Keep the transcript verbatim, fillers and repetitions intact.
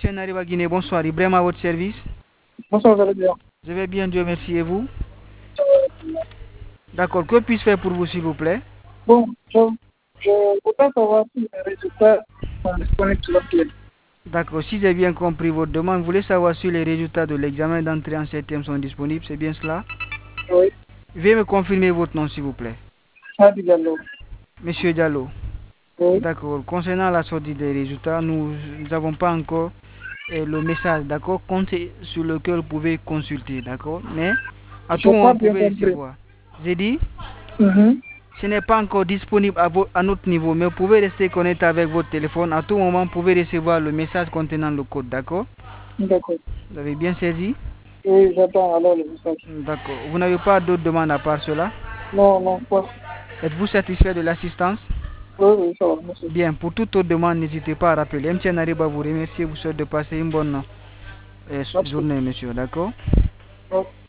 M. Nariba Guinée, bonsoir. Ibrahim à votre service. Bonsoir, vous allez bien? Je vais bien, Dieu merci. Et vous? D'accord. Que puis-je faire pour vous, s'il vous plaît? Bon, je, je voudrais savoir si les résultats sont disponibles sur la pièce. D'accord. Si j'ai bien compris votre demande, vous voulez savoir si les résultats de l'examen d'entrée en septième sont disponibles. C'est bien cela? Oui. Veuillez me confirmer votre nom, s'il vous plaît. Hadi Diallo. Monsieur Diallo. Oui. D'accord. Concernant la sortie des résultats, nous n'avons pas encore euh, le message, d'accord, comptez sur lequel vous pouvez consulter, d'accord, mais à Je tout n'ai moment pas vous bien pouvez compris. recevoir. J'ai dit, Mhm. ce n'est pas encore disponible à, vo- à notre niveau, mais vous pouvez rester connecté avec votre téléphone. À tout moment, vous pouvez recevoir le message contenant le code, d'accord? D'accord. Vous avez bien saisi? Oui, j'attends alors le message. D'accord. Vous n'avez pas d'autres demandes à part cela? Non, non, pas. Êtes-vous satisfait de l'assistance? Oui, oui, ça va, merci. Bien, pour toute autre demande, n'hésitez pas à rappeler. M. Nariba vous remercie et vous souhaite de passer une bonne euh, Merci. journée, monsieur, d'accord? Merci.